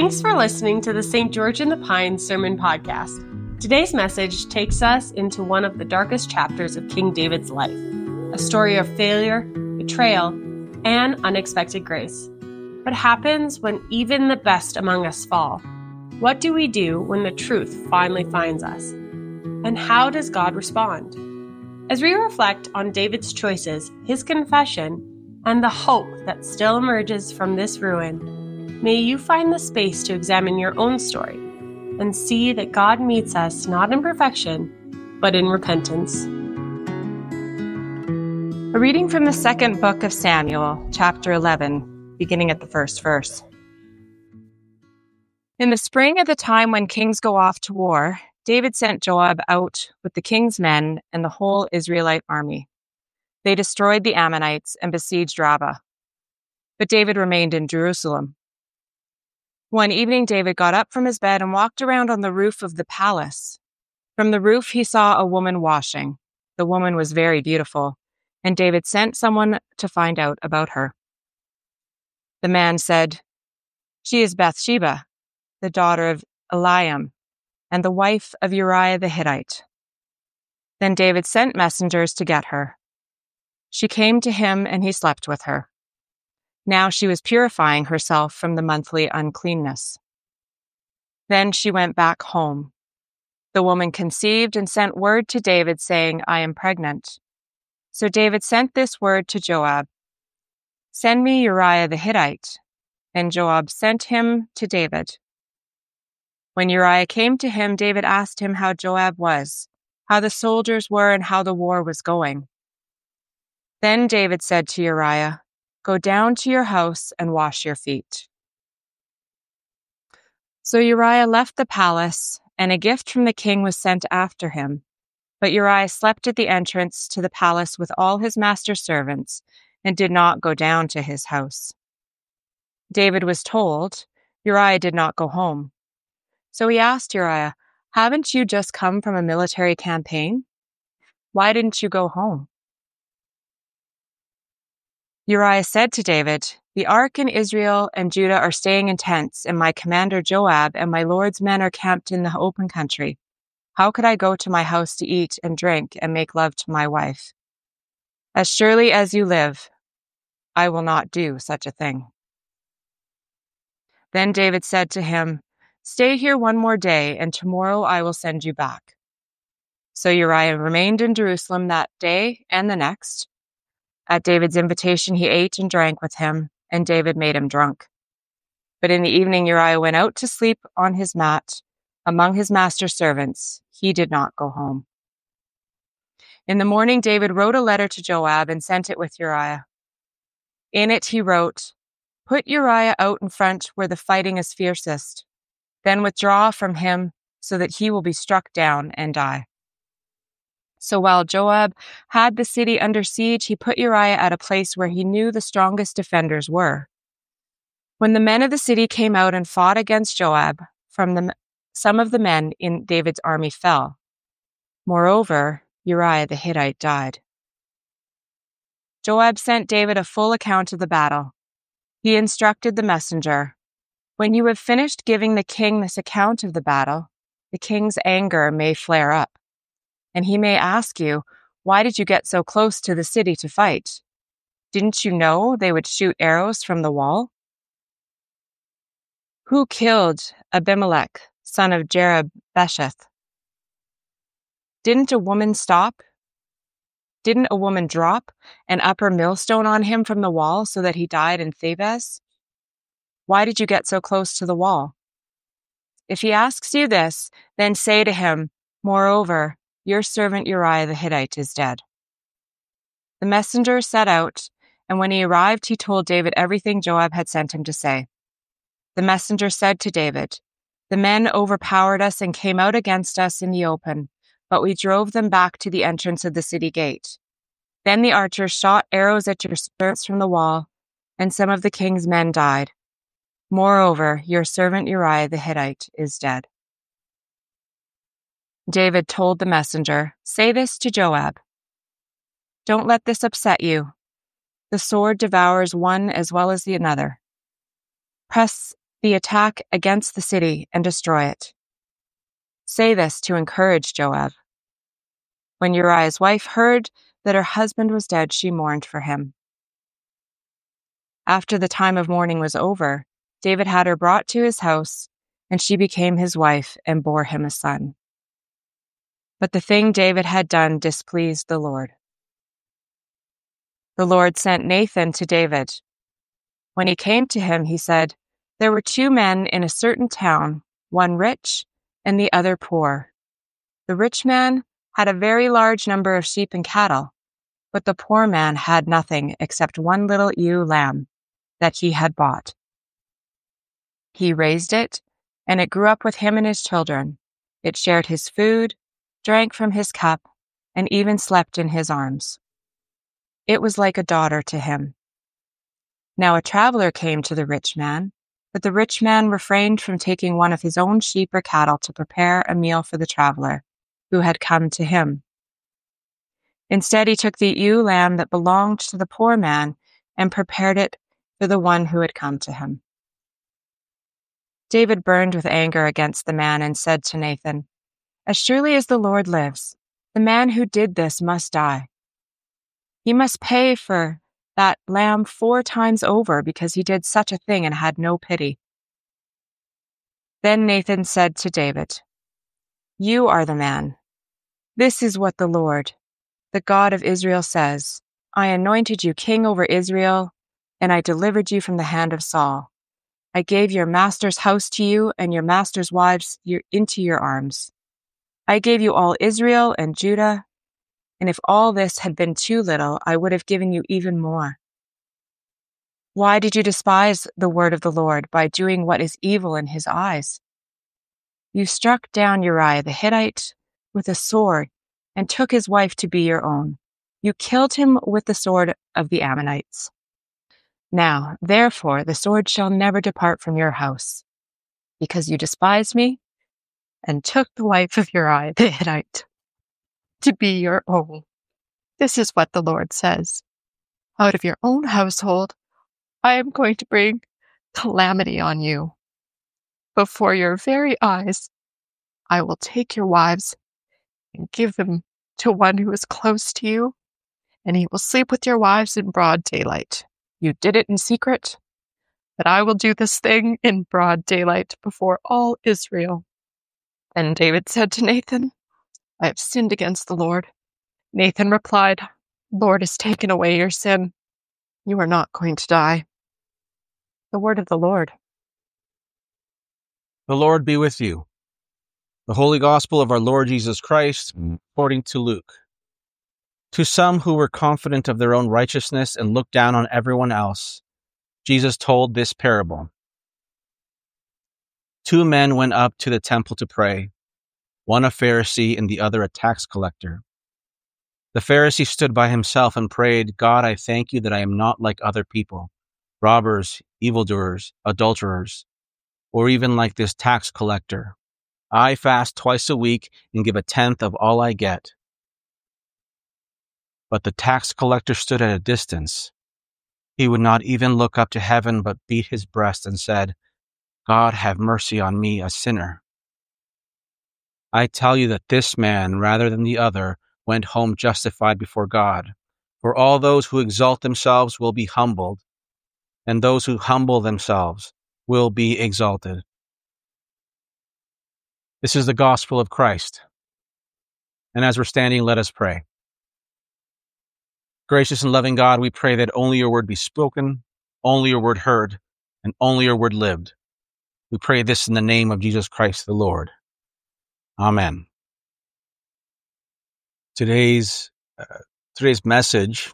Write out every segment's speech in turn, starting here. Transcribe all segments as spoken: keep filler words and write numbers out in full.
Thanks for listening to the Saint George in the Pines Sermon Podcast. Today's message takes us into one of the darkest chapters of King David's life, a story of failure, betrayal, and unexpected grace. What happens when even the best among us fall? What do we do when the truth finally finds us? And how does God respond? As we reflect on David's choices, his confession, and the hope that still emerges from this ruin, may you find the space to examine your own story and see that God meets us not in perfection, but in repentance. A reading from the second book of Samuel, chapter eleven, beginning at the first verse. In the spring at the time when kings go off to war, David sent Joab out with the king's men and the whole Israelite army. They destroyed the Ammonites and besieged Rabbah. But David remained in Jerusalem. One evening, David got up from his bed and walked around on the roof of the palace. From the roof, he saw a woman washing. The woman was very beautiful, and David sent someone to find out about her. The man said, "She is Bathsheba, the daughter of Eliam, and the wife of Uriah the Hittite." Then David sent messengers to get her. She came to him, and he slept with her. Now she was purifying herself from the monthly uncleanness. Then she went back home. The woman conceived and sent word to David saying, "I am pregnant." So David sent this word to Joab, "Send me Uriah the Hittite." And Joab sent him to David. When Uriah came to him, David asked him how Joab was, how the soldiers were, and how the war was going. Then David said to Uriah, "Go down to your house and wash your feet." So Uriah left the palace, and a gift from the king was sent after him. But Uriah slept at the entrance to the palace with all his master's servants, and did not go down to his house. David was told, Uriah did not go home. So he asked Uriah, "Haven't you just come from a military campaign? Why didn't you go home?" Uriah said to David, "The ark in Israel and Judah are staying in tents, and my commander Joab and my lord's men are camped in the open country. How could I go to my house to eat and drink and make love to my wife? As surely as you live, I will not do such a thing." Then David said to him, "Stay here one more day, and tomorrow I will send you back." So Uriah remained in Jerusalem that day and the next. At David's invitation, he ate and drank with him, and David made him drunk. But in the evening, Uriah went out to sleep on his mat among his master's servants. He did not go home. In the morning, David wrote a letter to Joab and sent it with Uriah. In it, he wrote, "Put Uriah out in front where the fighting is fiercest. Then withdraw from him so that he will be struck down and die." So while Joab had the city under siege, he put Uriah at a place where he knew the strongest defenders were. When the men of the city came out and fought against Joab, from the, some of the men in David's army fell. Moreover, Uriah the Hittite died. Joab sent David a full account of the battle. He instructed the messenger, "When you have finished giving the king this account of the battle, the king's anger may flare up. And he may ask you, 'Why did you get so close to the city to fight? Didn't you know they would shoot arrows from the wall?' Who killed Abimelech, son of Jerub-Besheth? Didn't a woman stop? Didn't a woman drop an upper millstone on him from the wall so that he died in Thebez? Why did you get so close to the wall? If he asks you this, then say to him, 'Moreover, your servant Uriah the Hittite is dead.'" The messenger set out, and when he arrived, he told David everything Joab had sent him to say. The messenger said to David, "The men overpowered us and came out against us in the open, but we drove them back to the entrance of the city gate. Then the archers shot arrows at your servants from the wall, and some of the king's men died. Moreover, your servant Uriah the Hittite is dead." David told the messenger, "Say this to Joab. Don't let this upset you. The sword devours one as well as the other. Press the attack against the city and destroy it. Say this to encourage Joab. When Uriah's wife heard that her husband was dead, she mourned for him. After the time of mourning was over, David had her brought to his house, and she became his wife and bore him a son. But the thing David had done displeased the Lord. The Lord sent Nathan to David. When he came to him, he said, "There were two men in a certain town, one rich and the other poor. The rich man had a very large number of sheep and cattle, but the poor man had nothing except one little ewe lamb that he had bought. He raised it, and it grew up with him and his children. It shared his food, drank from his cup, and even slept in his arms. It was like a daughter to him. Now a traveler came to the rich man, but the rich man refrained from taking one of his own sheep or cattle to prepare a meal for the traveler who had come to him. Instead, he took the ewe lamb that belonged to the poor man and prepared it for the one who had come to him." David burned with anger against the man and said to Nathan, "As surely as the Lord lives, the man who did this must die. He must pay for that lamb four times over because he did such a thing and had no pity." Then Nathan said to David, "You are the man. This is what the Lord, the God of Israel, says. I anointed you king over Israel, and I delivered you from the hand of Saul. I gave your master's house to you and your master's wives into your arms. I gave you all Israel and Judah, and if all this had been too little, I would have given you even more. Why did you despise the word of the Lord by doing what is evil in his eyes? You struck down Uriah the Hittite with a sword and took his wife to be your own. You killed him with the sword of the Ammonites. Now, therefore, the sword shall never depart from your house, because you despised me and took the wife of Uriah the Hittite to be your own. This is what the Lord says. Out of your own household, I am going to bring calamity on you. Before your very eyes, I will take your wives and give them to one who is close to you, and he will sleep with your wives in broad daylight. You did it in secret, but I will do this thing in broad daylight before all Israel." Then David said to Nathan, "I have sinned against the Lord." Nathan replied, "The Lord has taken away your sin. You are not going to die." The word of the Lord. The Lord be with you. The Holy Gospel of our Lord Jesus Christ, according to Luke. To some who were confident of their own righteousness and looked down on everyone else, Jesus told this parable. Two men went up to the temple to pray, one a Pharisee and the other a tax collector. The Pharisee stood by himself and prayed, "God, I thank you that I am not like other people, robbers, evildoers, adulterers, or even like this tax collector. I fast twice a week and give a tenth of all I get." But the tax collector stood at a distance. He would not even look up to heaven, but beat his breast and said, "God, have mercy on me, a sinner." I tell you that this man, rather than the other, went home justified before God. For all those who exalt themselves will be humbled, and those who humble themselves will be exalted. This is the gospel of Christ. And as we're standing, let us pray. Gracious and loving God, we pray that only your word be spoken, only your word heard, and only your word lived. We pray this in the name of Jesus Christ the Lord. Amen. Today's uh, today's message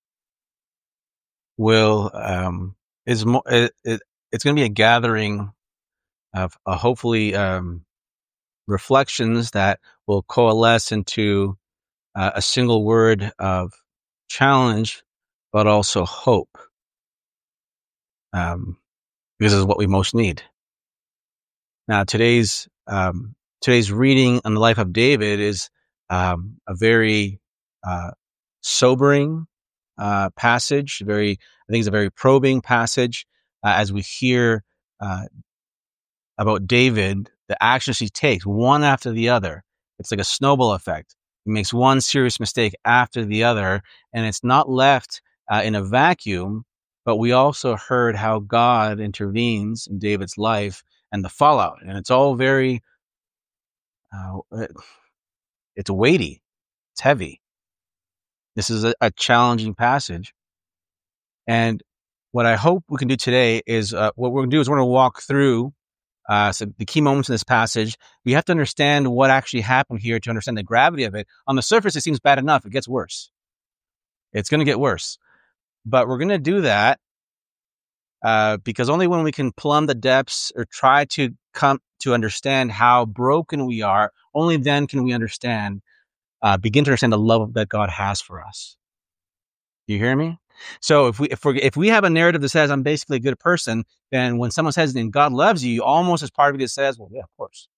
will um, is mo- it, it, it's going to be a gathering of uh, hopefully um, reflections that will coalesce into uh, a single word of challenge, but also hope. Um, this is what we most need. Now, today's um, today's reading on the life of David is um, a very uh, sobering uh, passage. Very, I think, it's a very probing passage uh, as we hear uh, about David, the actions he takes, one after the other. It's like a snowball effect. He makes one serious mistake after the other, and it's not left uh, in a vacuum, but we also heard how God intervenes in David's life and the fallout. And it's all very, uh, it's weighty, it's heavy. This is a, a challenging passage. And what I hope we can do today is, uh, what we're going to do is we're going to walk through uh, so the key moments in this passage. We have to understand what actually happened here to understand the gravity of it. On the surface, it seems bad enough. It gets worse. It's going to get worse. But we're going to do that uh, because only when we can plumb the depths or try to come to understand how broken we are, only then can we understand, uh, begin to understand the love that God has for us. Do you hear me? So if we if we if we have a narrative that says I'm basically a good person, then when someone says and God loves you, almost as part of it says, well, yeah, of course.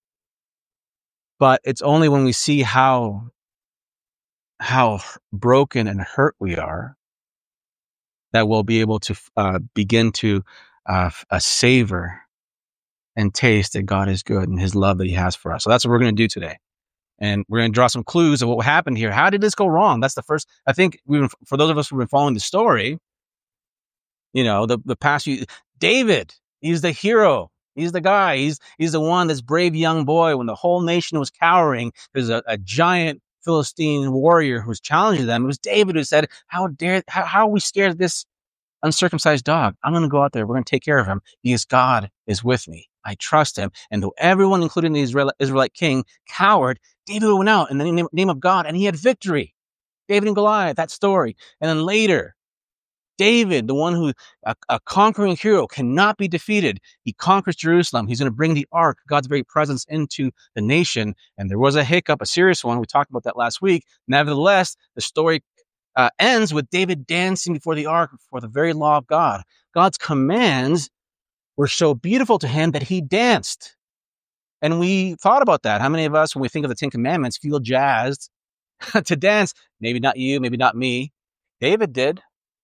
But it's only when we see how how broken and hurt we are that we'll be able to uh, begin to uh, uh, savor and taste that God is good and His love that He has for us. So that's what we're going to do today. And we're going to draw some clues of what happened here. How did this go wrong? That's the first, I think, we, for those of us who've been following the story, you know, the, the past few, David, he's the hero. He's the guy. He's he's the one, this brave young boy, when the whole nation was cowering, there's a, a giant Philistine warrior who was challenging them. It was David who said, how dare, how, how are we scared of this uncircumcised dog? I'm going to go out there. We're going to take care of him because God is with me. I trust him. And though everyone, including the Israel, Israelite king, cowered, David went out in the name, name of God and he had victory. David and Goliath, that story. And then later, David, the one who, a, a conquering hero, cannot be defeated. He conquers Jerusalem. He's going to bring the ark, God's very presence, into the nation. And there was a hiccup, a serious one. We talked about that last week. Nevertheless, the story uh, ends with David dancing before the ark, before the very law of God. God's commands were so beautiful to him that he danced. And we thought about that. How many of us, when we think of the Ten Commandments, feel jazzed to dance? Maybe not you, maybe not me. David did.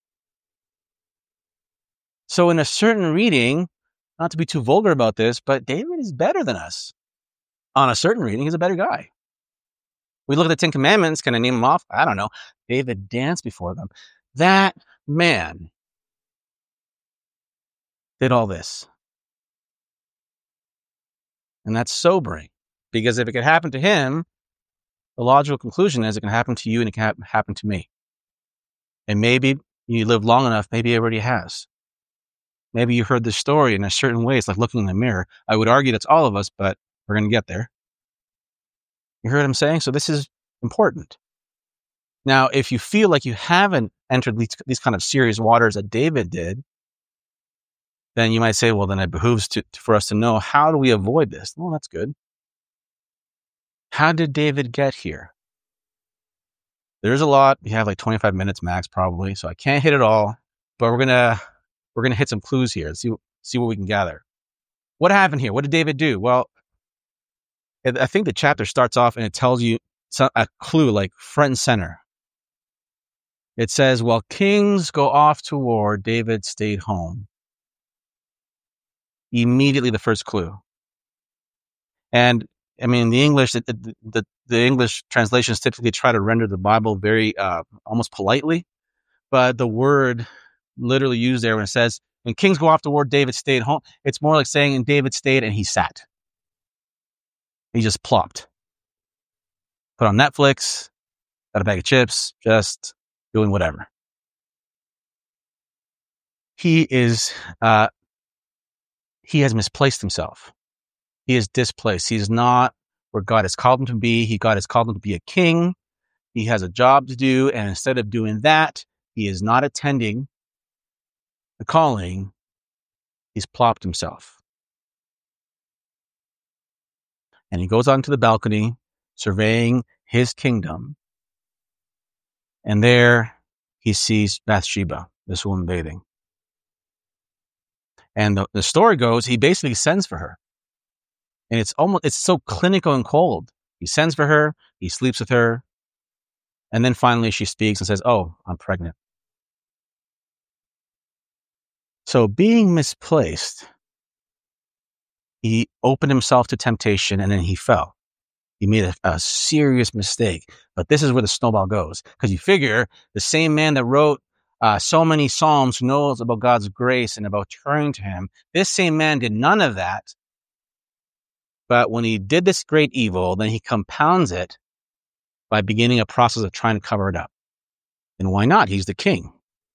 So in a certain reading, not to be too vulgar about this, but David is better than us. On a certain reading, he's a better guy. We look at the Ten Commandments, can I name them off? I don't know. David danced before them. That man did all this. And that's sobering, because if it could happen to him, the logical conclusion is it can happen to you and it can happen to me. And maybe you live long enough, maybe it already has. Maybe you heard this story in a certain way. It's like looking in the mirror. I would argue that's all of us, but we're going to get there. You heard what I'm saying? So this is important. Now, if you feel like you haven't entered these, these kind of serious waters that David did, then you might say, well, then it behooves to, for us to know, how do we avoid this? Well, that's good. How did David get here? There's a lot. We have like twenty-five minutes max probably, so I can't hit it all, but we're going to we're going to hit some clues here and see, see what we can gather. What happened here? What did David do? Well, I think the chapter starts off and it tells you a clue like front and center. It says, while kings go off to war, David stayed home. Immediately the first clue. And I mean, the English, the, the, the English translations typically try to render the Bible very, uh, almost politely, but the word literally used there when it says, when kings go off to war, David stayed home. It's more like saying, and David stayed and he sat. He just plopped. Put on Netflix, got a bag of chips, just doing whatever. He is, uh, he has misplaced himself. He is displaced. He's not where God has called him to be. He, God has called him to be a king. He has a job to do. And instead of doing that, he is not attending the calling. He's plopped himself. And he goes onto the balcony, surveying his kingdom. And there he sees Bathsheba, this woman bathing. And the, the story goes, he basically sends for her. And it's almost, it's so clinical and cold. He sends for her, he sleeps with her, and then finally she speaks and says, oh, I'm pregnant. So being misplaced, he opened himself to temptation, and then he fell. He made a, a serious mistake. But this is where the snowball goes. Because you figure the same man that wrote uh, so many Psalms, who knows about God's grace and about turning to him, this same man did none of that. But when he did this great evil, then he compounds it by beginning a process of trying to cover it up. And why not? He's the king.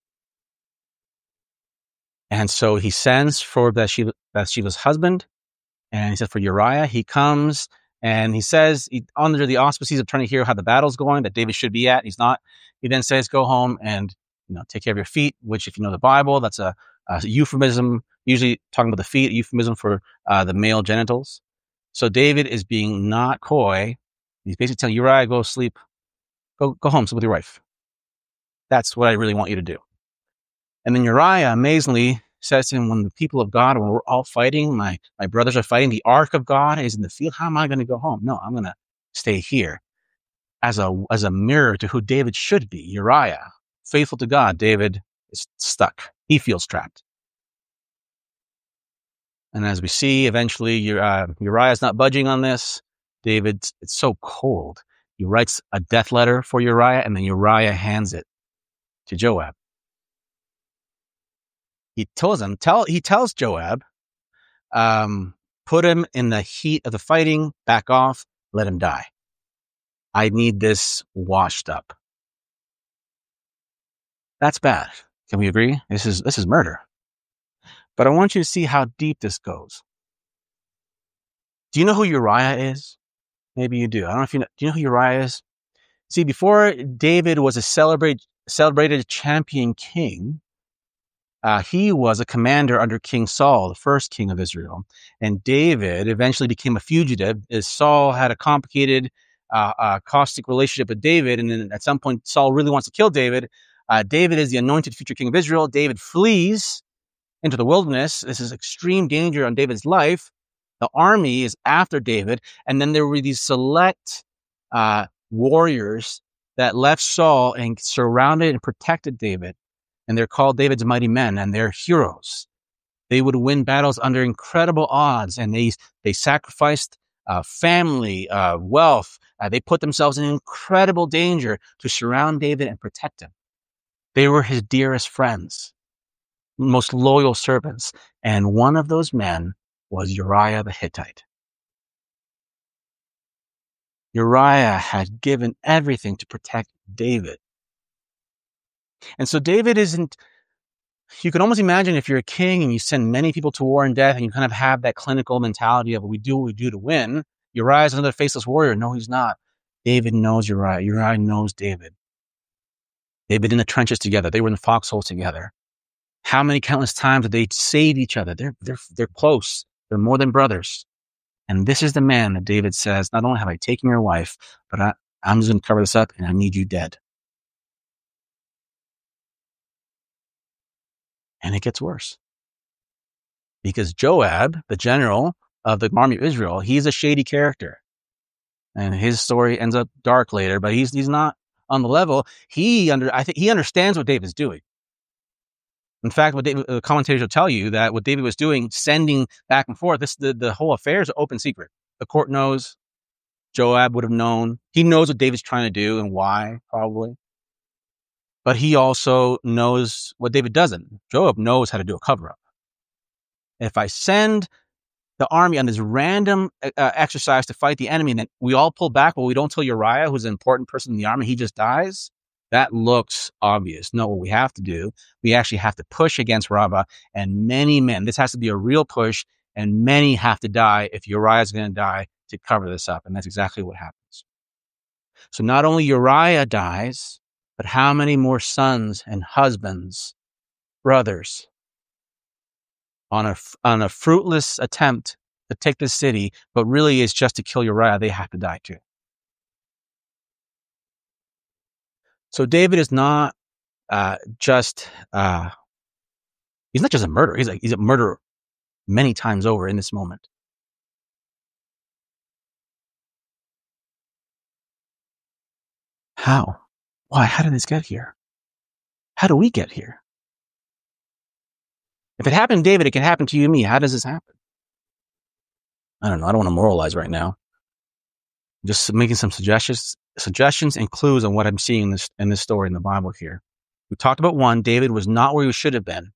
And so he sends for Bathsheba, Bathsheba's husband, and he says for Uriah, he comes and he says, he, under the auspices of trying to hear how the battle's going, that David should be at, he's not. He then says, go home and, you know, take care of your feet, which if you know the Bible, that's a, a euphemism, usually talking about the feet, a euphemism for uh, the male genitals. So David is being not coy. He's basically telling Uriah, go sleep, go, go home, sleep with your wife. That's what I really want you to do. And then Uriah amazingly says to him, when the people of God, when we're all fighting, my, my brothers are fighting, the ark of God is in the field. How am I going to go home? No, I'm going to stay here as a, as a mirror to who David should be. Uriah, faithful to God. David is stuck. He feels trapped. And as we see, eventually, uh, Uriah is not budging on this. David, it's so cold. He writes a death letter for Uriah, and then Uriah hands it to Joab. He tells him, tell, he tells Joab, um, put him in the heat of the fighting, back off, let him die. I need this washed up. That's bad. Can we agree? This is, this is murder. But I want you to see how deep this goes. Do you know who Uriah is? Maybe you do. I don't know if you know. Do you know who Uriah is? See, before David was a celebrate, celebrated champion king, Uh, he was a commander under King Saul, the first king of Israel. And David eventually became a fugitive as Saul had a complicated, uh, uh, caustic relationship with David. And then at some point, Saul really wants to kill David. Uh, David is the anointed future king of Israel. David flees into the wilderness. This is extreme danger on David's life. The army is after David. And then there were these select uh, warriors that left Saul and surrounded and protected David. And they're called David's mighty men, and they're heroes. They would win battles under incredible odds, and they they sacrificed uh, family, uh, wealth. Uh, they put themselves in incredible danger to surround David and protect him. They were his dearest friends, most loyal servants. And one of those men was Uriah the Hittite. Uriah had given everything to protect David. And so David isn't, you can almost imagine if you're a king and you send many people to war and death and you kind of have that clinical mentality of we do what we do to win. Uriah is another faceless warrior. No, he's not. David knows Uriah. Uriah knows David. They've been in the trenches together. They were in the foxholes together. How many countless times did they save each other? They're, they're, they're close. They're more than brothers. And this is the man that David says, not only have I taken your wife, but I, I'm just going to cover this up and I need you dead. And it gets worse. Because Joab, the general of the army of Israel, he's a shady character. And his story ends up dark later, but he's he's not on the level. He under I think he understands what David's doing. In fact, what David, the commentators will tell you that what David was doing, sending back and forth, this the, the whole affair is an open secret. The court knows. Joab would have known. He knows what David's trying to do and why, probably. But he also knows what David doesn't. Joab knows how to do a cover-up. If I send the army on this random uh, exercise to fight the enemy, and then we all pull back, but we don't tell Uriah, who's an important person in the army, he just dies, that looks obvious. No, what we have to do, we actually have to push against Rabbah, and many men, this has to be a real push, and many have to die if Uriah is going to die to cover this up. And that's exactly what happens. So not only Uriah dies, but how many more sons and husbands, brothers, on a, on a fruitless attempt to take the city, but really is just to kill Uriah, they have to die too. So David is not uh, just, uh, he's not just a murderer. He's, a, he's a murderer many times over in this moment. How? Why? How did this get here? How do we get here? If it happened to David, it can happen to you and me. How does this happen? I don't know. I don't want to moralize right now. Just making some suggestions, suggestions and clues on what I'm seeing in this, in this story in the Bible here. We talked about one. David was not where he should have been.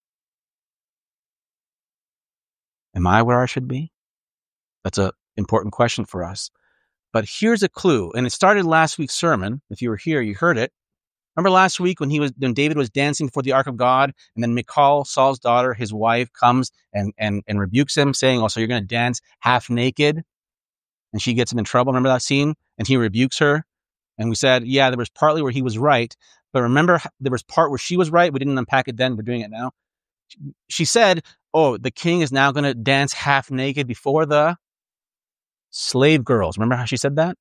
Am I where I should be? That's an important question for us. But here's a clue. And it started last week's sermon. If you were here, you heard it. Remember last week when he was, when David was dancing before the ark of God, and then Michal, Saul's daughter, his wife, comes and, and, and rebukes him, saying, oh, so you're going to dance half naked? And she gets him in trouble. Remember that scene? And he rebukes her. And we said, yeah, there was partly where he was right. But remember, there was part where she was right. We didn't unpack it then. We're doing it now. She said, oh, the king is now going to dance half naked before the slave girls. Remember how she said that?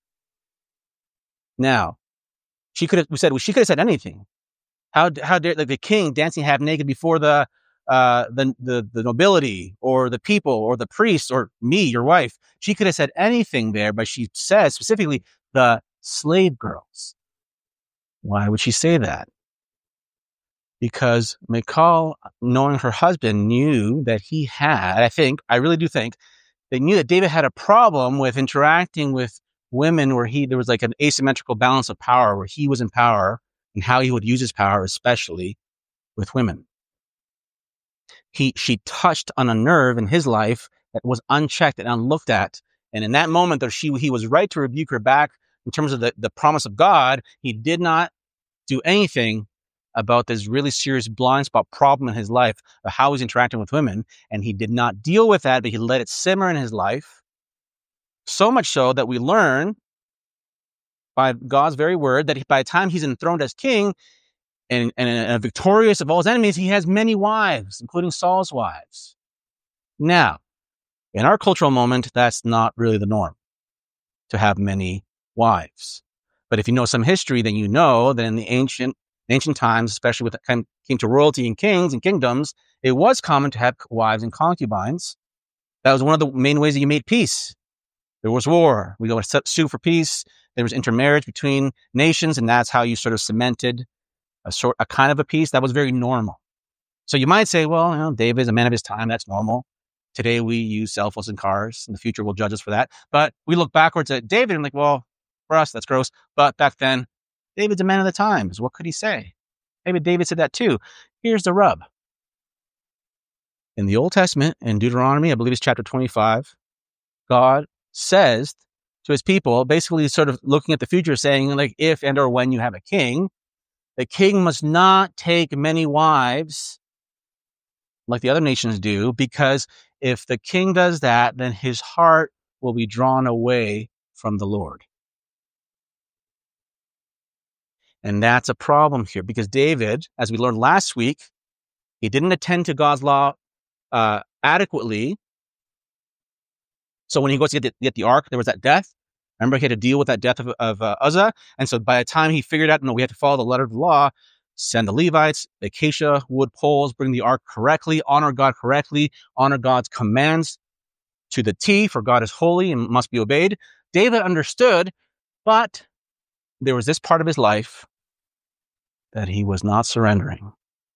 Now, she could have, we said, well, she could have said anything. How, how dare, like the king dancing half naked before the, uh, the, the, the nobility or the people or the priest or me, your wife. She could have said anything there, but she says specifically the slave girls. Why would she say that? Because Michal, knowing her husband, knew that he had, I think, I really do think, they knew that David had a problem with interacting with women where he, there was like an asymmetrical balance of power where he was in power and how he would use his power, especially with women. He, she touched on a nerve in his life that was unchecked and unlooked at. And in that moment that she, he was right to rebuke her back in terms of the, the promise of God, he did not do anything about this really serious blind spot problem in his life of how he's interacting with women. And he did not deal with that, but he let it simmer in his life. So much so that we learn by God's very word that by the time he's enthroned as king and, and, and victorious of all his enemies, he has many wives, including Saul's wives. Now, in our cultural moment, that's not really the norm to have many wives. But if you know some history, then you know that in the ancient ancient times, especially when it came to royalty and kings and kingdoms, it was common to have wives and concubines. That was one of the main ways that you made peace. There was war. We go to sue for peace. There was intermarriage between nations, and that's how you sort of cemented a sort, a kind of a peace that was very normal. So you might say, well, you know, David is a man of his time. That's normal. Today we use cell phones and cars. In the future, we'll judge us for that. But we look backwards at David and like, well, for us, that's gross. But back then, David's a man of the times. What could he say? Maybe David said that too. Here's the rub. In the Old Testament, in Deuteronomy, I believe it's chapter twenty-five, God says to his people, basically sort of looking at the future, saying, like, if and or when you have a king, the king must not take many wives like the other nations do, because if the king does that, then his heart will be drawn away from the Lord. And that's a problem here because David, as we learned last week, he didn't attend to God's law uh, adequately. So when he goes to get the, get the ark, there was that death. Remember, he had to deal with that death of, of uh, Uzzah. And so by the time he figured out, no, we have to follow the letter of the law, send the Levites, the acacia wood poles, bring the ark correctly, honor God correctly, honor God's commands to the T, for God is holy and must be obeyed. David understood, but there was this part of his life that he was not surrendering.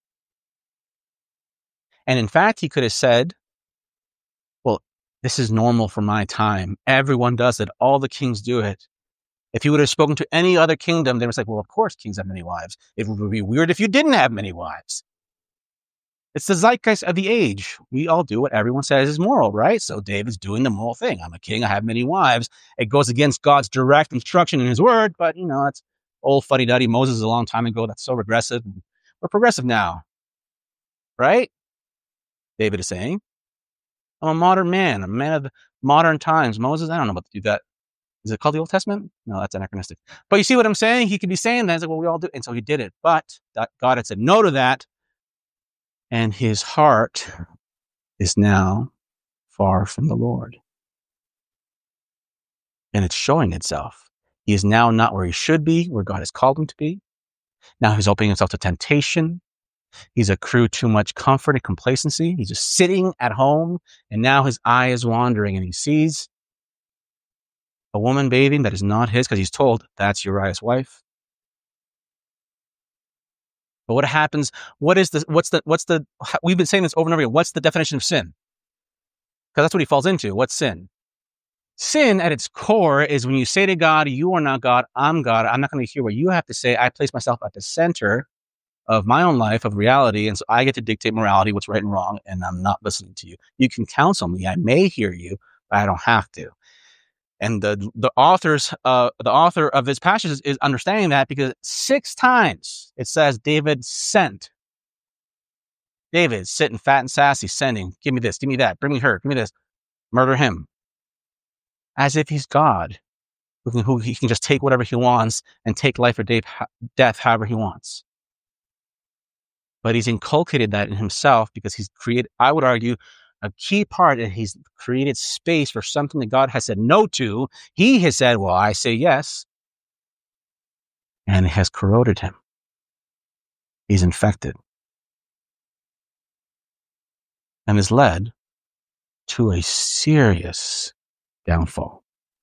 And in fact, he could have said, well, this is normal for my time. Everyone does it. All the kings do it. If he would have spoken to any other kingdom, they would say, well, of course, kings have many wives. It would be weird if you didn't have many wives. It's the zeitgeist of the age. We all do what everyone says is moral, right? So David's doing the moral thing. I'm a king. I have many wives. It goes against God's direct instruction in his word, but, you know, it's old fuddy-duddy. Moses is a long time ago. That's so regressive. We're progressive now, right? David is saying, I'm a modern man, a man of modern times. Moses, I don't know about to do that. Is it called the Old Testament? No, that's anachronistic. But you see what I'm saying? He could be saying that. It's like, well, we all do. And so he did it. But God had said no to that. And his heart is now far from the Lord. And it's showing itself. He is now not where he should be, where God has called him to be. Now he's opening himself to temptation. He's accrued too much comfort and complacency. He's just sitting at home, and now his eye is wandering, and he sees a woman bathing that is not his, because he's told that's Uriah's wife. But what happens? What is the? What's the? What's the? We've been saying this over and over again. What's the definition of sin? Because that's what he falls into. What's sin? Sin at its core is when you say to God, you are not God, I'm God. I'm not going to hear what you have to say. I place myself at the center of my own life, of reality, and so I get to dictate morality, what's right and wrong, and I'm not listening to you. You can counsel me. I may hear you, but I don't have to. And the the authors, uh, the author of this passage is, is understanding that, because six times it says David sent. David sitting fat and sassy, sending, give me this, give me that, bring me her, give me this, murder him. As if he's God, who can, who he can just take whatever he wants and take life or death however he wants. But he's inculcated that in himself because he's created, I would argue, a key part that he's created space for something that God has said no to. He has said, well, I say yes. And it has corroded him. He's infected. And has led to a serious downfall.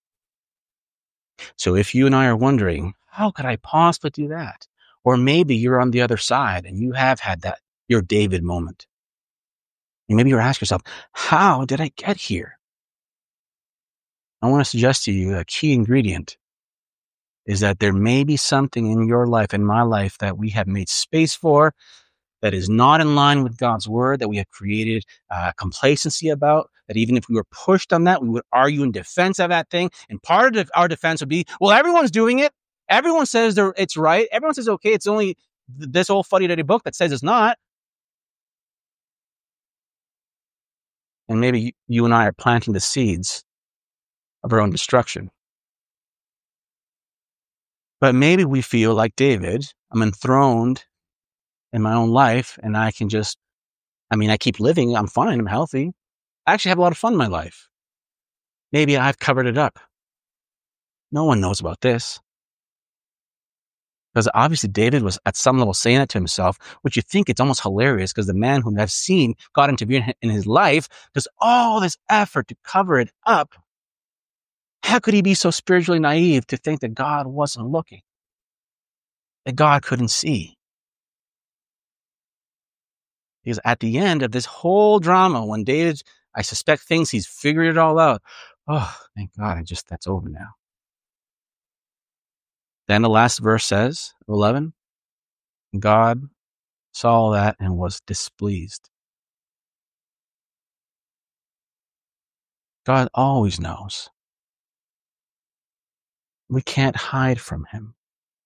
So if you and I are wondering, how could I possibly do that? Or maybe you're on the other side and you have had that, your David moment. And maybe you're asking yourself, how did I get here? I want to suggest to you a key ingredient is that there may be something in your life, in my life, that we have made space for, that is not in line with God's word, that we have created uh, complacency about, that even if we were pushed on that, we would argue in defense of that thing. And part of our defense would be, well, everyone's doing it. Everyone says they're, it's right. Everyone says, okay, it's only this old fuddy-duddy book that says it's not. And maybe you, you and I are planting the seeds of our own destruction. But maybe we feel like David, I'm enthroned in my own life, and I can just, I mean, I keep living, I'm fine, I'm healthy. I actually have a lot of fun in my life. Maybe I've covered it up. No one knows about this. Because obviously David was at some level saying it to himself, which you think it's almost hilarious because the man whom I've seen God intervene in his life does all this effort to cover it up. How could he be so spiritually naive to think that God wasn't looking? That God couldn't see? Because at the end of this whole drama, when David, I suspect, thinks he's figured it all out, oh, thank God, I just, that's over now. Then the last verse says, eleven, God saw that and was displeased. God always knows. We can't hide from him.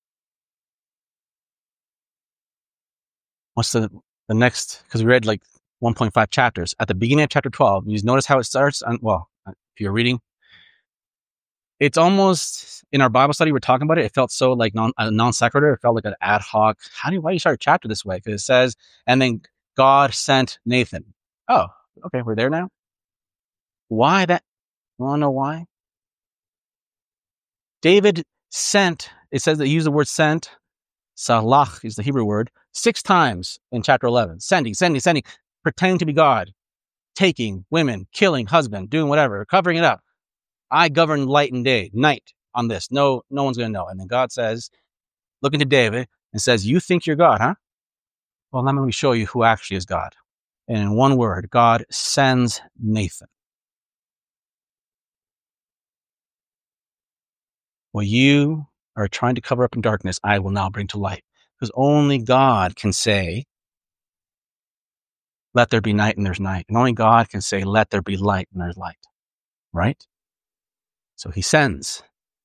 What's the, the next, because we read like one point five chapters. At the beginning of chapter twelve, you notice how it starts? On, well, if you're reading, it's almost, in our Bible study, we're talking about it. It felt so like non, a non sequitur. It felt like an ad hoc. How do you, why do you start a chapter this way? Because it says, and then God sent Nathan. Oh, okay, we're there now. Why that? You want to know why? David sent, it says that he used the word sent. Salach is the Hebrew word, six times in chapter eleven. Sending, sending, sending, pretending to be God, taking women, killing husband, doing whatever, covering it up. I govern light and day, night on this. No, no one's going to know. And then God says, looking to David and says, you think you're God, huh? Well, let me show you who actually is God. And in one word, God sends Nathan. What you are trying to cover up in darkness, I will now bring to light. Because only God can say, let there be night and there's night. And only God can say, let there be light and there's light. Right? So he sends.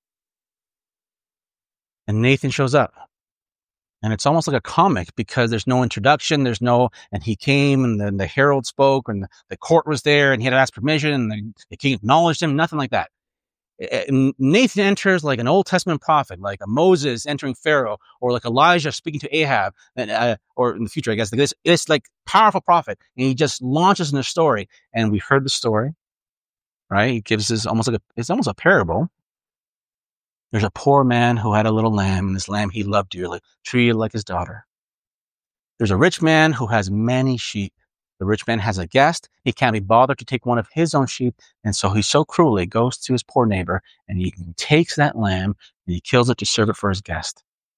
And Nathan shows up. And it's almost like a comic because there's no introduction. There's no, and he came and then the herald spoke and the, the court was there and he had to ask permission and the, the king acknowledged him. Nothing like that. Nathan enters like an Old Testament prophet, like a Moses entering Pharaoh, or like Elijah speaking to Ahab, and, uh, or in the future, I guess. This it's like powerful prophet, and he just launches in a story. And we heard the story, right? He gives this almost like a, it's almost a parable. There's a poor man who had a little lamb, and this lamb he loved dearly, treated like his daughter. There's a rich man who has many sheep. The rich man has a guest. He can't be bothered to take one of his own sheep. And so he so cruelly goes to his poor neighbor and he takes that lamb and he kills it to serve it for his guest.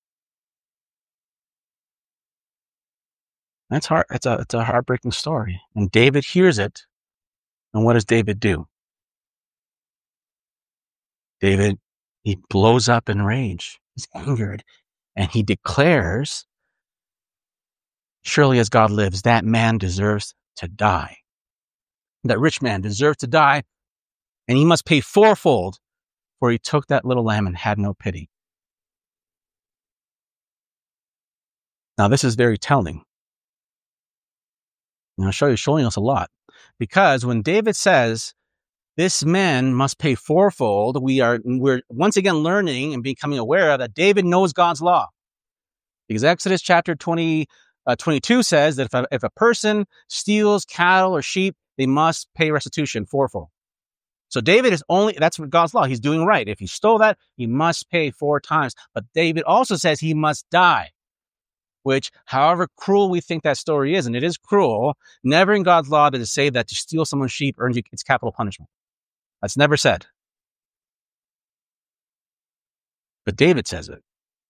That's hard. It's a, it's a heartbreaking story. And David hears it. And what does David do? David, he blows up in rage. He's angered. And he declares, surely as God lives, that man deserves to die. That rich man deserves to die, and he must pay fourfold, for he took that little lamb and had no pity. Now, this is very telling. And I'll show you, showing us a lot. Because when David says, this man must pay fourfold, we are, we're once again learning and becoming aware that David knows God's law. Because Exodus chapter twenty, uh, twenty-two says that if a, if a person steals cattle or sheep, they must pay restitution fourfold. So David is only, that's what God's law. He's doing right. If he stole that, he must pay four times. But David also says he must die, which, however cruel we think that story is, and it is cruel, never in God's law does it say that to steal someone's sheep earns you, it's capital punishment. That's never said. But David says it.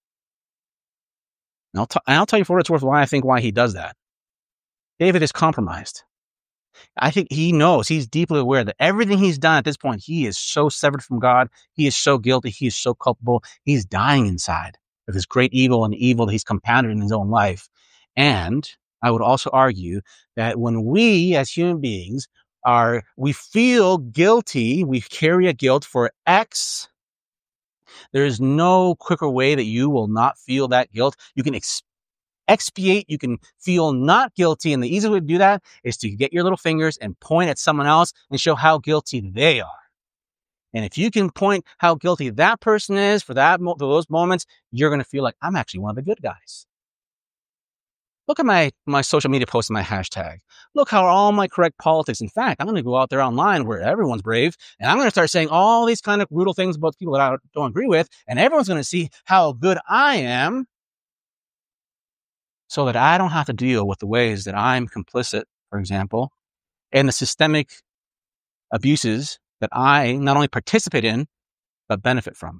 And I'll, t- and I'll tell you for what it's worth why I think why he does that. David is compromised. I think he knows, he's deeply aware that everything he's done at this point, he is so severed from God. He is so guilty. He is so culpable. He's dying inside of this great evil and evil that he's compounded in his own life. And I would also argue that when we as human beings are, we feel guilty, we carry a guilt for X, there is no quicker way that you will not feel that guilt. You can ex- expiate, you can feel not guilty, and the easiest way to do that is to get your little fingers and point at someone else and show how guilty they are. And if you can point how guilty that person is for that for those moments, you're going to feel like, I'm actually one of the good guys. Look at my, my social media posts and my hashtag. Look how all my correct politics. In fact, I'm going to go out there online where everyone's brave, and I'm going to start saying all these kind of brutal things about people that I don't agree with, and everyone's going to see how good I am so that I don't have to deal with the ways that I'm complicit, for example, and the systemic abuses that I not only participate in, but benefit from.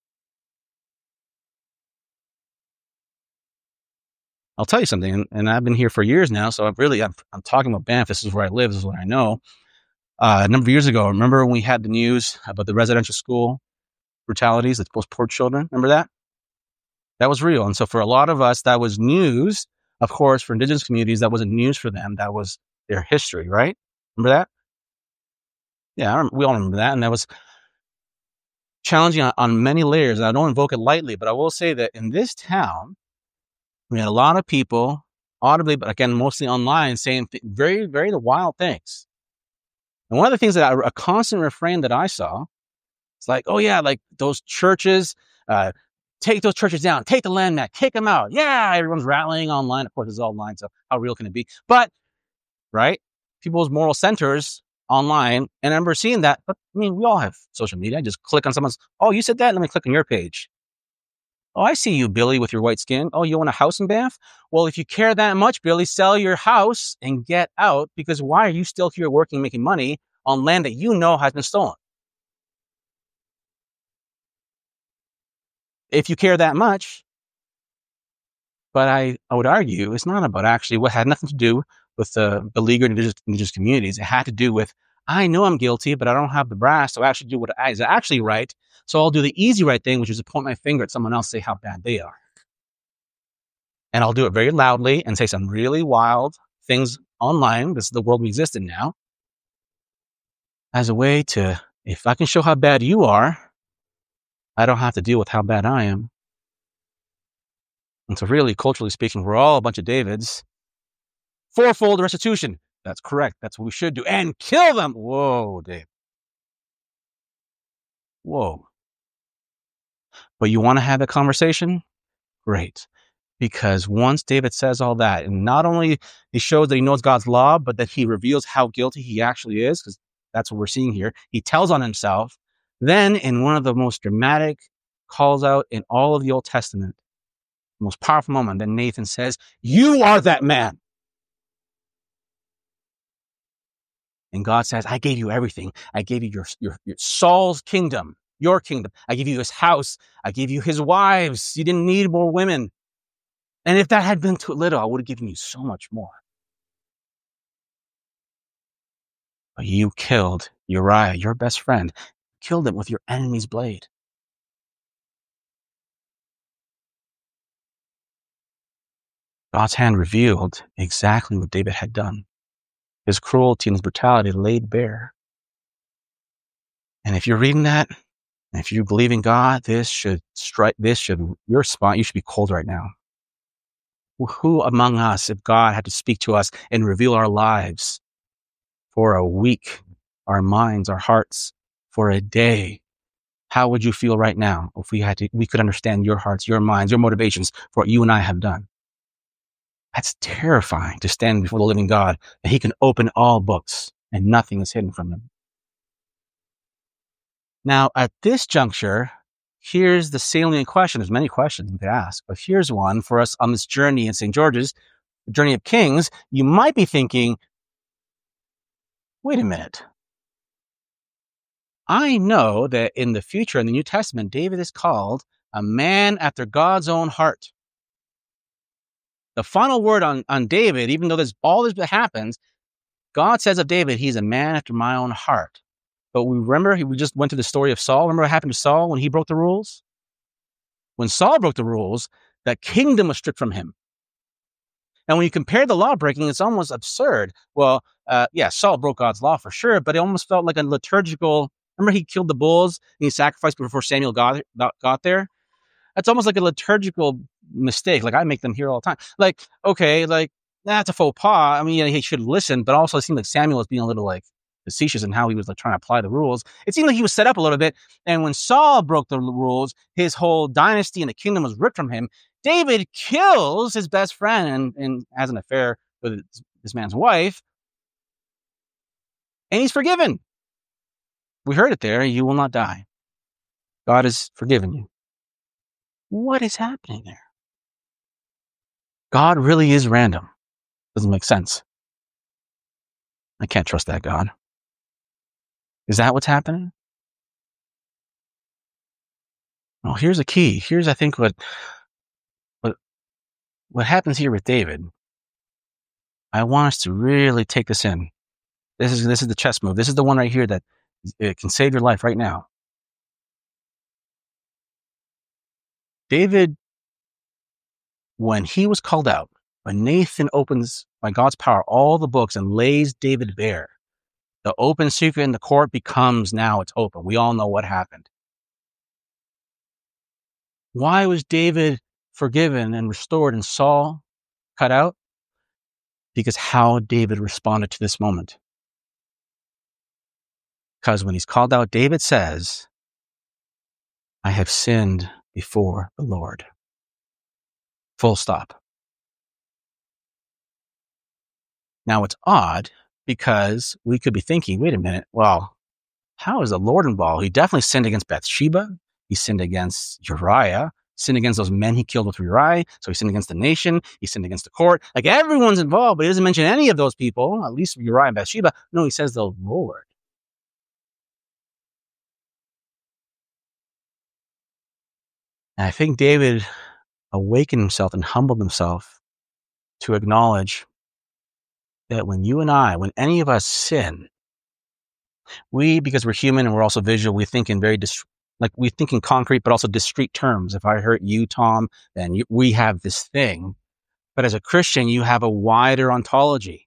I'll tell you something, and, and I've been here for years now, so I've really, I'm, I'm talking about Banff. This is where I live. This is what I know. Uh, a number of years ago, remember when we had the news about the residential school brutalities, that those poor children? Remember that? That was real. And so for a lot of us, that was news. Of course, for Indigenous communities, that wasn't news for them. That was their history, right? Remember that? Yeah, I remember, we all remember that. And that was challenging on, on many layers. And I don't invoke it lightly, but I will say that in this town, we had a lot of people, audibly, but again, mostly online, saying th- very, very wild things. And one of the things that I, a constant refrain that I saw, it's like, oh yeah, like those churches, uh, take those churches down, take the landmark, kick them out. Yeah, everyone's rattling online. Of course, it's all online, so how real can it be? But, right, people's moral centers online, and I remember seeing that, but I mean, we all have social media. I just click on someone's, oh, you said that? Let me click on your page. Oh, I see you, Billy, with your white skin. Oh, you want a house in Banff? Well, if you care that much, Billy, sell your house and get out, because why are you still here working, making money on land that you know has been stolen? If you care that much. But I, I would argue it's not about actually what had nothing to do with the beleaguered indigenous, indigenous communities. It had to do with, I know I'm guilty, but I don't have the brass to actually do what is actually right. So I'll do the easy right thing, which is to point my finger at someone else, say how bad they are. And I'll do it very loudly and say some really wild things online. This is the world we exist in now. As a way to, if I can show how bad you are, I don't have to deal with how bad I am. And so really, culturally speaking, we're all a bunch of Davids. Fourfold restitution. That's correct. That's what we should do. And kill them. Whoa, Dave. Whoa. But you want to have a conversation? Great. Because once David says all that, and not only he shows that he knows God's law, but that he reveals how guilty he actually is, because that's what we're seeing here. He tells on himself. Then in one of the most dramatic calls out in all of the Old Testament, the most powerful moment, then Nathan says, you are that man. And God says, I gave you everything. I gave you your, your, your Saul's kingdom, your kingdom. I gave you his house. I gave you his wives. You didn't need more women. And if that had been too little, I would have given you so much more. But you killed Uriah, your best friend, killed him with your enemy's blade. God's hand revealed exactly what David had done. His cruelty and his brutality laid bare. And if you're reading that, and if you believe in God, this should strike, this should, your spot, you should be cold right now. Who among us, if God had to speak to us and reveal our lives for a week, our minds, our hearts, for a day, how would you feel right now if we had to, we could understand your hearts, your minds, your motivations for what you and I have done? That's terrifying to stand before the living God, and he can open all books and nothing is hidden from him. Now, at this juncture, here's the salient question. There's many questions you could ask, but here's one for us on this journey in Saint George's, the journey of Kings. You might be thinking, wait a minute. I know that in the future, in the New Testament, David is called a man after God's own heart. The final word on, on David, even though there's all this that happens, God says of David, he's a man after my own heart. But we remember, we just went to the story of Saul. Remember what happened to Saul when he broke the rules? When Saul broke the rules, that kingdom was stripped from him. And when you compare the law breaking, it's almost absurd. Well, uh, yeah, Saul broke God's law for sure, but it almost felt like a liturgical. Remember he killed the bulls and he sacrificed before Samuel got, got there? That's almost like a liturgical mistake. Like I make them here all the time. Like, okay, like that's a faux pas. I mean, yeah, he should listen, but also it seemed like Samuel was being a little like facetious in how he was like trying to apply the rules. It seemed like he was set up a little bit. And when Saul broke the rules, his whole dynasty and the kingdom was ripped from him. David kills his best friend and, and has an affair with this man's wife. And he's forgiven. We heard it there. You will not die. God has forgiven you. What is happening there? God really is random. Doesn't make sense. I can't trust that God. Is that what's happening? Well, here's a key. Here's, I think, what what what happens here with David. I want us to really take this in. This is this is the chess move. This is the one right here that it can save your life right now. David, when he was called out, when Nathan opens, by God's power, all the books and lays David bare, the open secret in the court becomes now it's open. We all know what happened. Why was David forgiven and restored and Saul cut out? Because how David responded to this moment. Because when he's called out, David says, I have sinned before the Lord. Full stop. Now it's odd because we could be thinking, wait a minute, well, how is the Lord involved? He definitely sinned against Bathsheba. He sinned against Uriah, sinned against those men he killed with Uriah. So he sinned against the nation. He sinned against the court. Like everyone's involved, but he doesn't mention any of those people, at least Uriah and Bathsheba. No, he says the Lord. And I think David awakened himself and humbled himself to acknowledge that when you and I, when any of us sin, we, because we're human and we're also visual, we think in very, dis- like we think in concrete, but also discrete terms. If I hurt you, Tom, then you, we have this thing. But as a Christian, you have a wider ontology.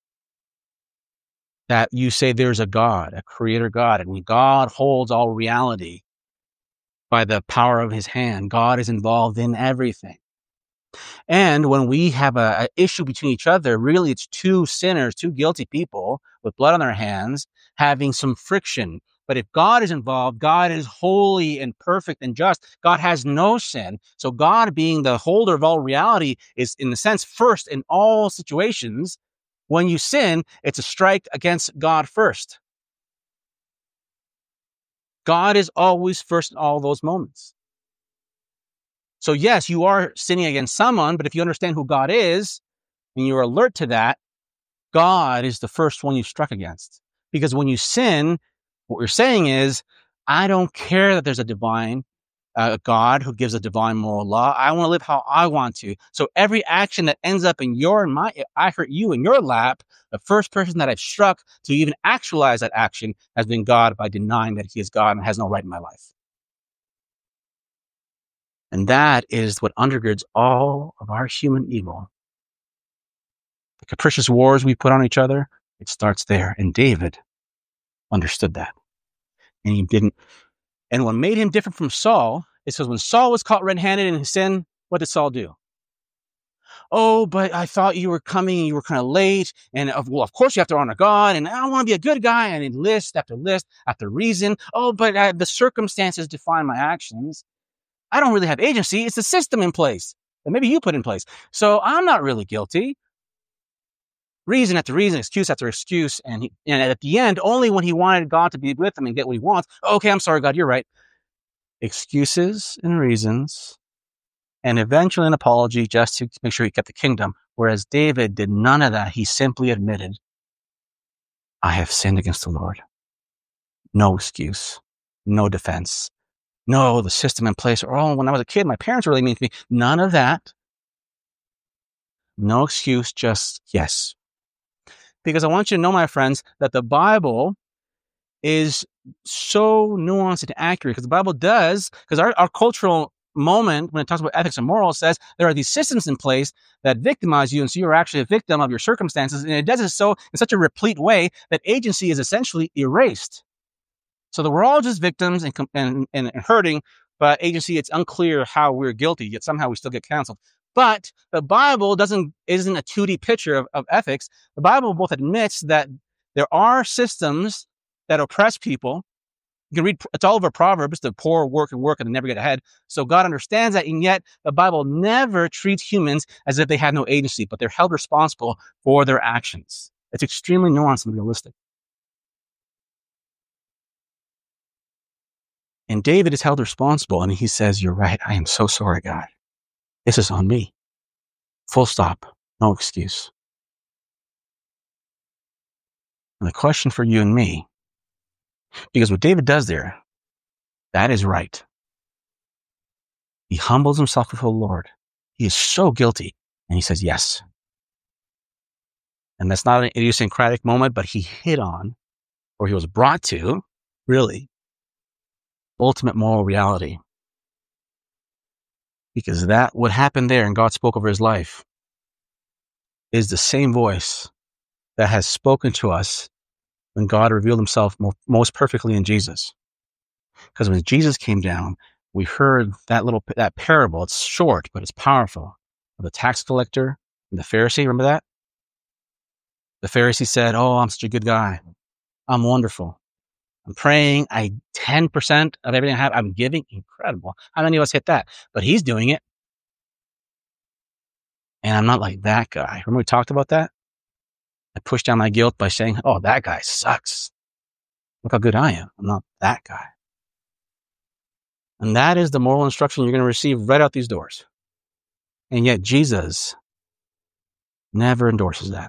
That you say there's a God, a creator God, and God holds all reality by the power of his hand. God is involved in everything. And when we have a, a issue between each other, really it's two sinners, two guilty people with blood on their hands having some friction. But if God is involved, God is holy and perfect and just. God has no sin. So God, being the holder of all reality, is in a sense first in all situations. When you sin, it's a strike against God first. God is always first in all those moments. So yes, you are sinning against someone, but if you understand who God is, and you're alert to that, God is the first one you struck against. Because when you sin, what you're saying is, I don't care that there's a divine. a God who gives a divine moral law. I want to live how I want to. So every action that ends up in your and my, I hurt you in your lap, the first person that I've struck to even actualize that action has been God by denying that he is God and has no right in my life. And that is what undergirds all of our human evil. The capricious wars we put on each other, it starts there. And David understood that. And he didn't. And what made him different from Saul is because when Saul was caught red-handed in his sin, what did Saul do? Oh, but I thought you were coming and you were kind of late. And of, well, of course you have to honor God. And I want to be a good guy. And in list after list after reason. Oh, but uh, the circumstances define my actions. I don't really have agency. It's a system in place that maybe you put in place. So I'm not really guilty. Reason after reason, excuse after excuse. And, he, and at the end, only when he wanted God to be with him and get what he wants. Okay, I'm sorry, God, you're right. Excuses and reasons. And eventually an apology just to make sure he kept the kingdom. Whereas David did none of that. He simply admitted, I have sinned against the Lord. No excuse. No defense. No, the system in place. Or, oh, when I was a kid, my parents were really mean to me. None of that. No excuse, just yes. Because I want you to know, my friends, that the Bible is so nuanced and accurate. Because the Bible does, because our, our cultural moment, when it talks about ethics and morals, says there are these systems in place that victimize you, and so you're actually a victim of your circumstances. And it does it so in such a replete way that agency is essentially erased. So that we're all just victims and, and, and hurting, but agency, it's unclear how we're guilty, yet somehow we still get canceled. But the Bible doesn't isn't a two D picture of, of ethics. The Bible both admits that there are systems that oppress people. You can read, it's all over Proverbs, the poor work and work and never get ahead. So God understands that, and yet the Bible never treats humans as if they have no agency, but they're held responsible for their actions. It's extremely nuanced and realistic. And David is held responsible, and he says, you're right, I am so sorry, God. This is on me. Full stop. No excuse. And the question for you and me, because what David does there, that is right. He humbles himself before the Lord. He is so guilty. And he says, yes. And that's not an idiosyncratic moment, but he hit on, or he was brought to, really, ultimate moral reality. Because that, what happened there and God spoke over his life, is the same voice that has spoken to us when God revealed himself mo- most perfectly in Jesus. Because when Jesus came down, we heard that little, that parable. It's short, but it's powerful. Of the tax collector and the Pharisee. Remember that? The Pharisee said, oh, I'm such a good guy. I'm wonderful. I'm praying. I ten percent of everything I have, I'm giving. Incredible. How many of us hit that? But he's doing it. And I'm not like that guy. Remember we talked about that? I pushed down my guilt by saying, oh, that guy sucks. Look how good I am. I'm not that guy. And that is the moral instruction you're going to receive right out these doors. And yet Jesus never endorses that.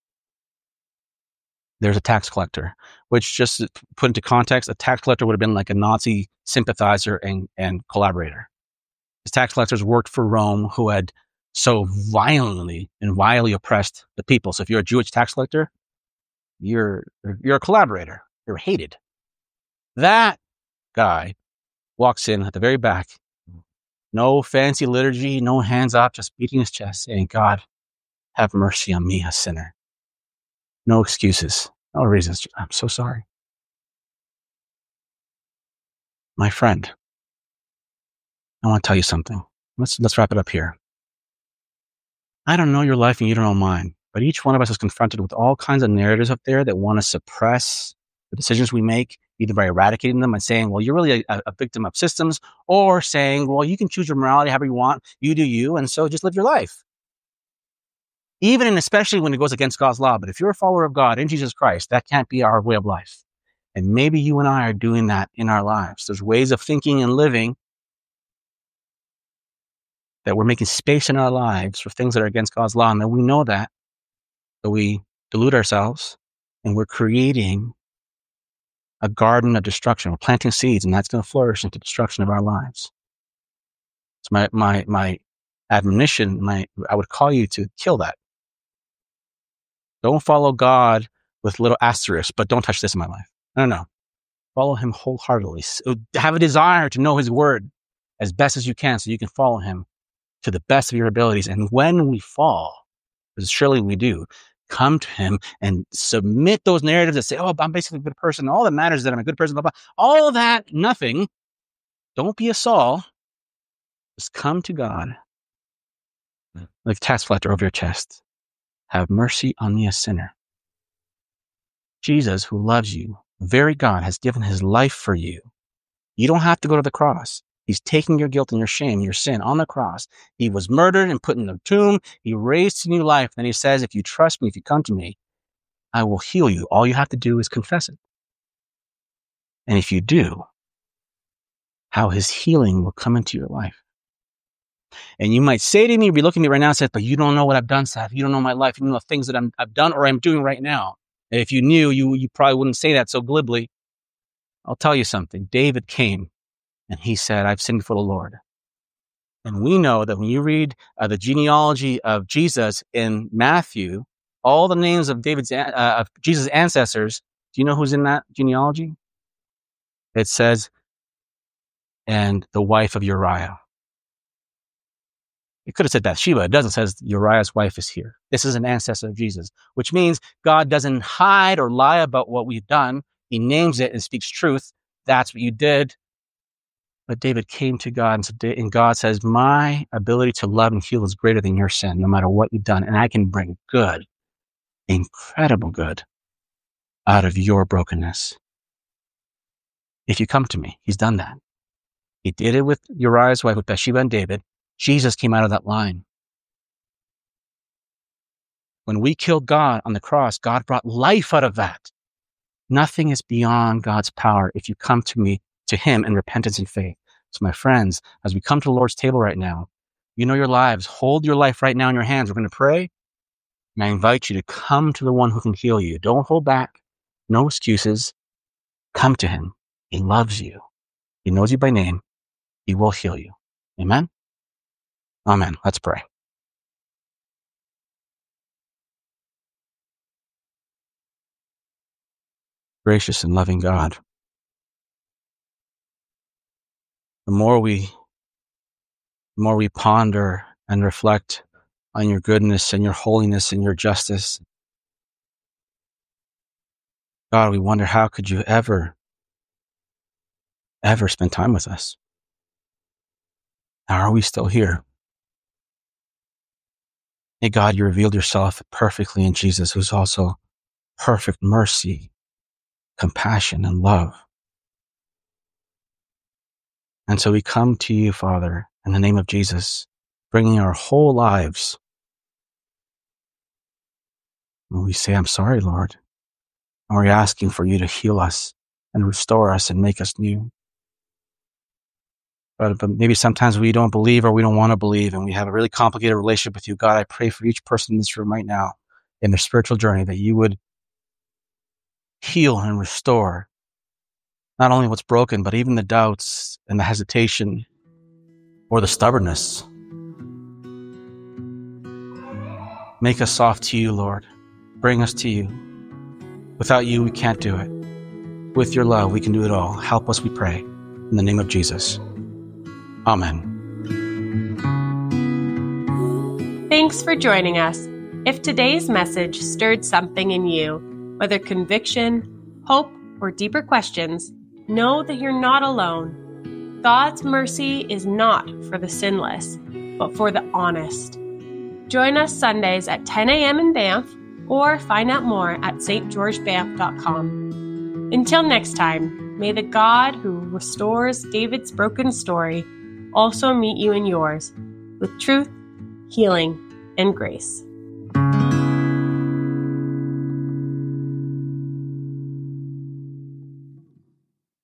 There's a tax collector, which, just to put into context, a tax collector would have been like a Nazi sympathizer and, and collaborator. These tax collectors worked for Rome, who had so violently and vilely oppressed the people. So if you're a Jewish tax collector, you're you're a collaborator. You're hated. That guy walks in at the very back. No fancy liturgy, no hands up, just beating his chest, saying, God, have mercy on me, a sinner. No excuses, no reasons. I'm so sorry. My friend, I want to tell you something. Let's let's wrap it up here. I don't know your life and you don't know mine, but each one of us is confronted with all kinds of narratives up there that want to suppress the decisions we make, either by eradicating them and saying, well, you're really a, a victim of systems, or saying, well, you can choose your morality however you want, you do you, and so just live your life. Even and especially when it goes against God's law. But if you're a follower of God in Jesus Christ, that can't be our way of life. And maybe you and I are doing that in our lives. There's ways of thinking and living that we're making space in our lives for things that are against God's law. And then we know that. So we delude ourselves and we're creating a garden of destruction. We're planting seeds, and that's going to flourish into destruction of our lives. It's my, my, my admonition, my, I would call you to kill that. Don't follow God with little asterisks, but don't touch this in my life. No, no. Follow him wholeheartedly. So have a desire to know his word as best as you can so you can follow him to the best of your abilities. And when we fall, because surely we do, come to him and submit those narratives that say, oh, I'm basically a good person. All that matters is that I'm a good person. Blah, blah. All of that, nothing. Don't be a Saul. Just come to God like a tax collector over your chest. Have mercy on me, a sinner. Jesus, who loves you, very God, has given his life for you. You don't have to go to the cross. He's taking your guilt and your shame, your sin on the cross. He was murdered and put in the tomb. He raised to new life. Then he says, if you trust me, if you come to me, I will heal you. All you have to do is confess it. And if you do, how his healing will come into your life. And you might say to me, be looking at me right now and say, but you don't know what I've done, Seth. You don't know my life. You don't know the things that I'm, I've done or I'm doing right now. And if you knew, you, you probably wouldn't say that so glibly. I'll tell you something. David came and he said, I've sinned before the Lord. And we know that when you read uh, the genealogy of Jesus in Matthew, all the names of David's, uh, of Jesus' ancestors, do you know who's in that genealogy? It says, and the wife of Uriah. It could have said Bathsheba. It doesn't. It says Uriah's wife is here. This is an ancestor of Jesus, which means God doesn't hide or lie about what we've done. He names it and speaks truth. That's what you did. But David came to God and, said, and God says, my ability to love and heal is greater than your sin, no matter what you've done. And I can bring good, incredible good, out of your brokenness. If you come to me, he's done that. He did it with Uriah's wife, with Bathsheba and David. Jesus came out of that line. When we killed God on the cross, God brought life out of that. Nothing is beyond God's power if you come to me, to him in repentance and faith. So my friends, as we come to the Lord's table right now, you know your lives. Hold your life right now in your hands. We're going to pray. And I invite you to come to the one who can heal you. Don't hold back. No excuses. Come to him. He loves you. He knows you by name. He will heal you. Amen? Amen. Let's pray. Gracious and loving God, the more we, the more we ponder and reflect on your goodness and your holiness and your justice, God, we wonder, how could you ever, ever spend time with us? How are we still here? Hey, God, you revealed yourself perfectly in Jesus, who's also perfect mercy, compassion, and love. And so we come to you, Father, in the name of Jesus, bringing our whole lives. And we say, I'm sorry, Lord. And we're asking for you to heal us and restore us and make us new. But, but maybe sometimes we don't believe or we don't want to believe, and we have a really complicated relationship with you. God, I pray for each person in this room right now in their spiritual journey that you would heal and restore not only what's broken, but even the doubts and the hesitation or the stubbornness. Make us soft to you, Lord. Bring us to you. Without you, we can't do it. With your love, we can do it all. Help us, we pray. In the name of Jesus. Amen. Thanks for joining us. If today's message stirred something in you, whether conviction, hope, or deeper questions, know that you're not alone. God's mercy is not for the sinless, but for the honest. Join us Sundays at ten a.m. in Banff, or find out more at s t george banff dot com. Until next time, may the God who restores David's broken story also meet you in yours with truth, healing, and grace.